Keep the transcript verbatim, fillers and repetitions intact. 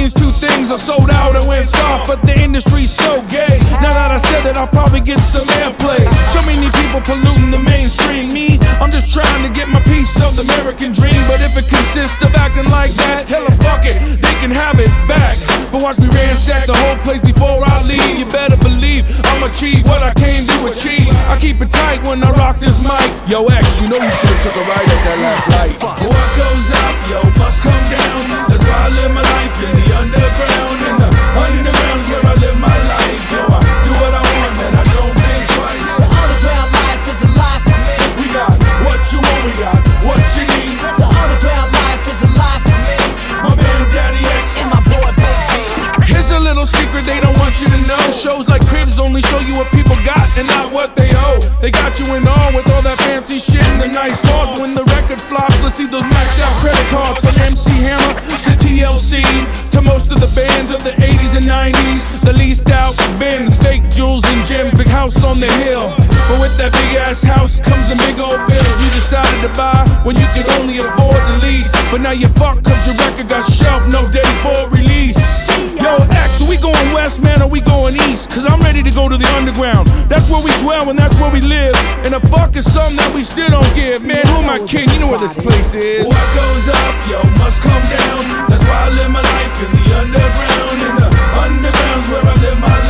these two things are sold out and went soft, but the industry's so gay. Now that I said that, I'll probably get some airplay. So many people polluting the mainstream. Me, I'm just trying to get my piece of the American dream. But if it consists of acting like that, tell them fuck it, they can have it back. But watch me ransack the whole place before I leave. You better believe I'll achieve what I came to achieve. I keep it tight when I rock this mic. Yo, X, you know you should've took a ride at that last light. What goes up, yo, must come down. That's why I live my life in the underground. In the underground's where I live my life. Yo, I do what I want and I don't think twice. The underground life is the life for me. We got what you want, we got what you need. The underground life is the life for me. My man Daddy X and my boy Big G. Here's a little secret they don't want you to know. Shows like Cribs only show you what people got and not what they owe. They got you in awe with all that fancy shit and the nice cars. But when the record flops, let's see those maxed out credit cards. From M C Hammer to T L C to most of the bands of the eighties and nineties. The leased out Benz, fake jewels and gems, big house on the hill. But with that big ass house comes the big old bills you decided to buy when you could only afford the lease. But now you fucked cause your record got shelved, no date for release. Yo, X, are we going west, man, or we going east? Cause I'm ready to go to the underground. That's where we dwell and that's where we live. And the fuck is something that we still don't give. Man, who am I kidding? You know where this place is. What goes up, yo, must come down. That's why I live my life in the underground. In the underground's where I live my life.